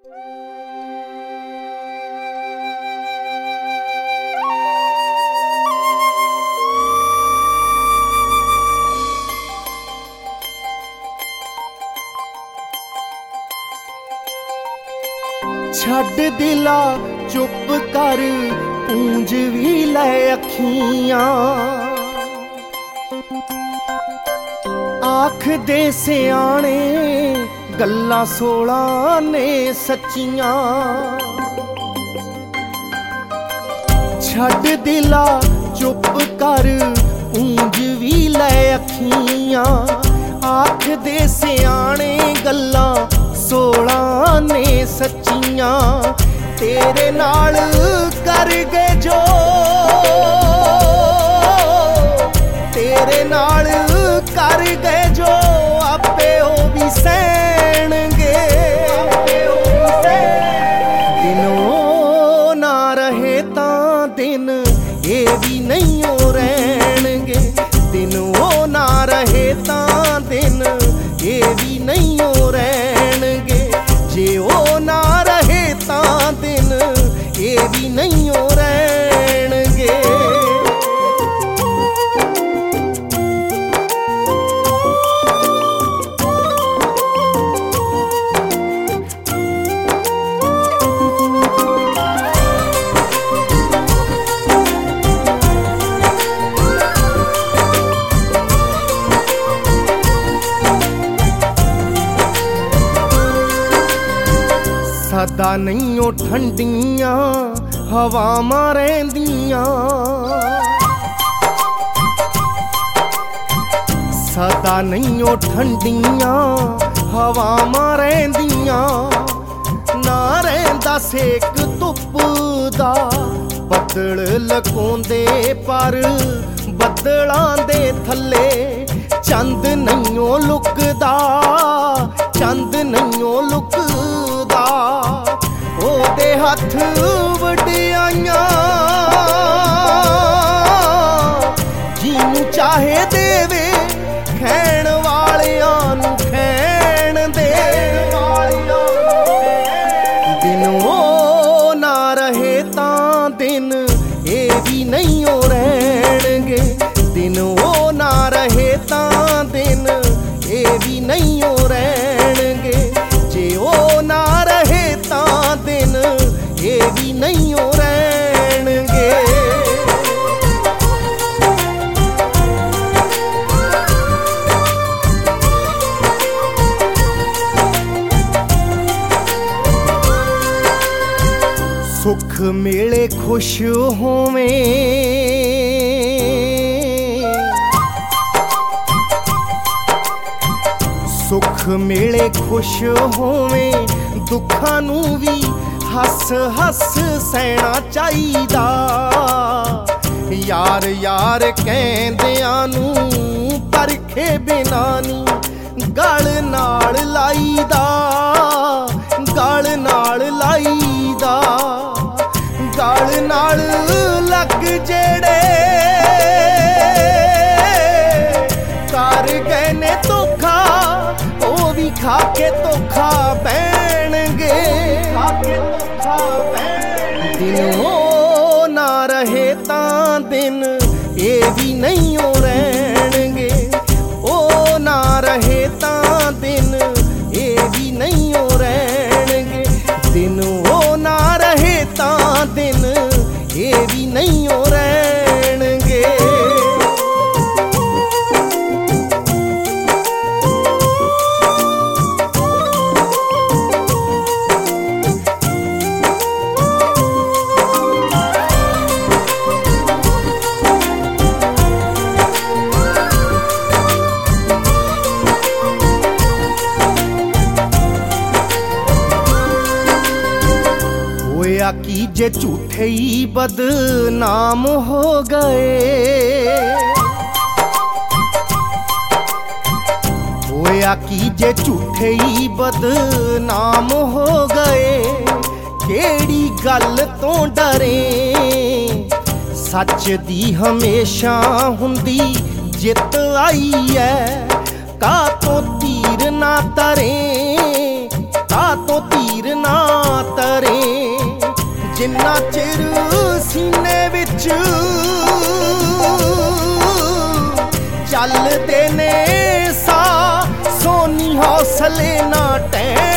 छड्ड दिला चुप कर पूंज भी लै अखियां आख दे सियाणे गल्लां 16 ने सच्चियां छड्ड दिला चुप कर पूंज भी लै अखियां आख दे सियाणे गल्लां 16 ने सच्चियां तेरे नाल कर गए जो तेरे नाल कर गए जो आपे ओ भी सहणगे दिनों ना रहे तां दिन ये भी नहीं रहणगे दिनों ना रहे तां दिन ये भी नहीं रहणगे जे ओ ना रहे तां दिन ये भी नहीं रहणगे सदा नहीं ओ ठंडियां हवावां रहिंदियां सदा नहीं ओ ठंडियां हवावां रहिंदियां ना रहिंदा सेक धुप दा बदल लकोंदे पर बदलां दे थल्ले चंद नहीं ओ लुकदा चंद नहीं ओ लुकदा ओदे हथ वडियाइयां जिनू चाहे देवे खैण वालियां नू खैण दे दिनों ना रहे तां दिन ये भी नहीं रहणगे दिनों ना रहे तां दिन ये भी नहीं रहणगे जे ओ ना रहे तां दिन ये भी नहीं रहणगे सुख मिले खुश होवें सुख मिले खुश होवें दुखां नू भी हस हस सहना चाहिदा यार यार कहंदियां नू परखे बिना नी गल नाल लाईदा गल नाल लाईदा गल नाल लग जेड़े कर गए ने धोखा ओ भी खा के धोखा पैणगे दिनों ना रहे तां दिन ये भी नहीं रहणगे ओ ना रहे तां दिन ये भी नहीं रहणगे दिनों ना रहे तां दिन ये भी नहीं रहणगे की जे झूठे ही बदनाम हो गए होया की जे झूठे ही बदनाम हो गए केड़ी गल तो डरे सच दी हमेशा हुंदी जित आई है का तो तीर ना तरे का तो तीर ना ਜਿੰਨਾ ਚਿਰ ਸੀਨੇ ਵਿੱਚ ਚੱਲਦੇ ਨੇ ਸਾਹ, ਸੋਨੀ ਹੌਸਲੇ ਨਾ ਟੈਣ